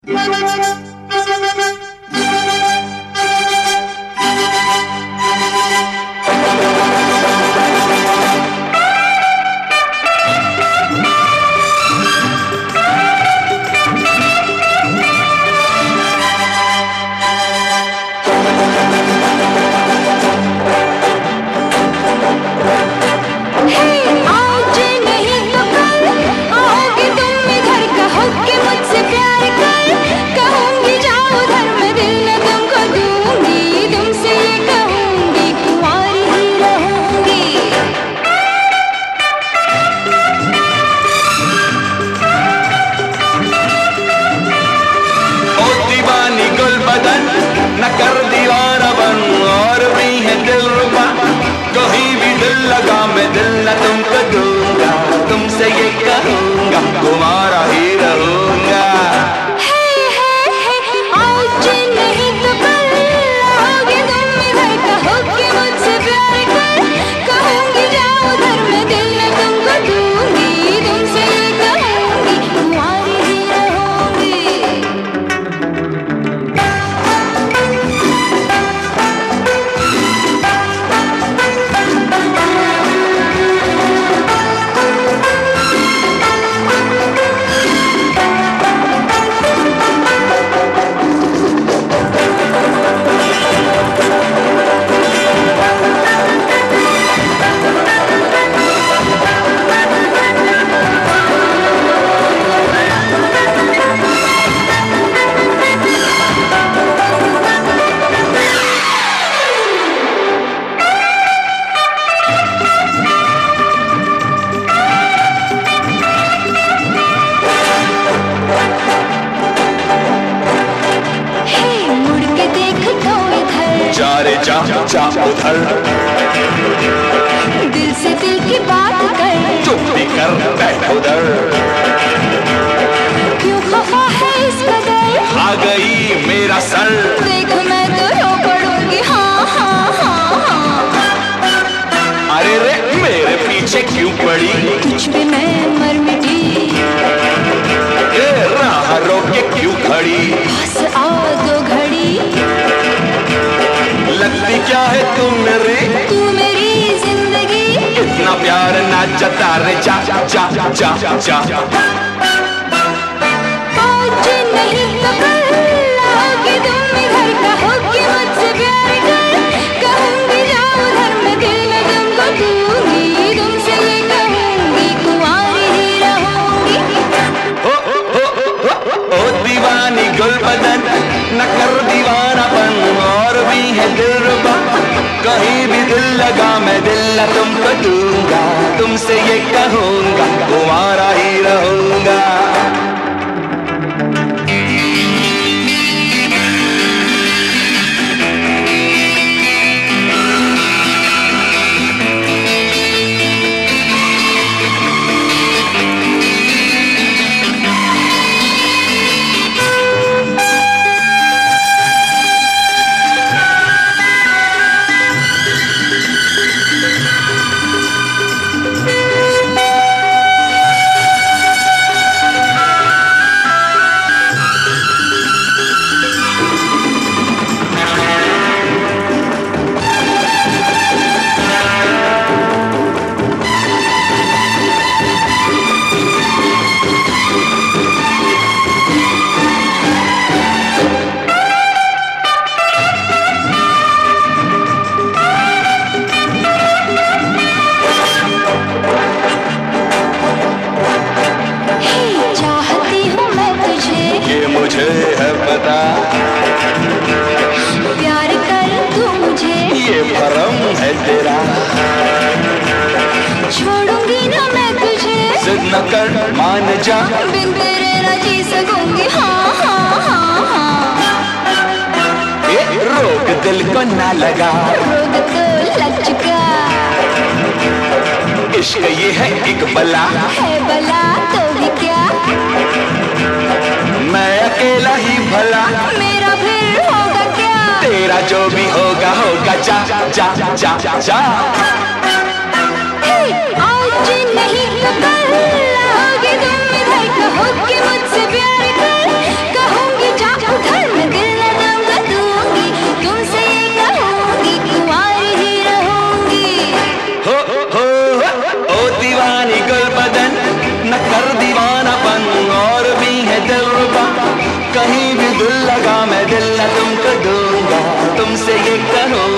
न कर दीवाना बन और भी है दिलरुबा, कहीं भी दिल लगा मैं दिल न तुमको दूंगा, तुमसे ये कहूंगा तुम्हारा ही रहूंगा। आज नहीं तो कल आओगे तुम इधर, कहो कि मुझसे प्यार कर, कहूंगी जाओ उधर मैं दिल न तुमको दूंगी, तुमसे ये कहूंगी तुम्हारी ही रहूंगी। जा जा उधर, दिल से दिल की बात कर, चुप भी कर बैठ उधर, क्यों खफा है इस कदर, आ गई मेरा सर, देख मैं तो रो पड़ूंगी हाँ हाँ हाँ हाँ। अरे रे मेरे पीछे क्यों पड़ी, कुछ भी मैं मर मिटी, राह रोक के क्यों खड़ी, पास आ दो घड़ी, लगती क्या है तुम मेरी जिंदगी, इतना प्यार ना जता रे जा जा जा जा जा। आज नहीं तो कल आओगे तुम इधर, कहो कि मुझसे प्यार कर, कहूंगी जाओ उधर मैं दिल में तुमको दूंगी, तुमसे ये कहूंगी कुंवारी ही रहूंगी। ओ दीवानी गुलबदन न कर दीवानापन और भी है दिलरुबा, कहीं भी दिल लगा मैं दिल न तुमको दूंगा, तुमसे ये कहूंगा तुम्हारा ही रहूंगा। मुझे है पता, प्यार कर तू मुझे, ये भरम है तेरा, छोड़ूंगी ना मैं तुझे, जिद न कर मान जा, बिन तेरे न जी सकूंगी हाँ हाँ हाँ हाँ। रोग दिल को ना लगा, रोग तो लग चुका, इश्क ये है एक बला, है बला तो भी क्या, मैं अकेला ही भला, मेरा फिर होगा क्या, तेरा जो भी होगा होगा जा जा जा जा जा। आज नहीं तो कल आओगे तुम इधर, कहो कि मुझसे प्यार कर, कहूंगी कहो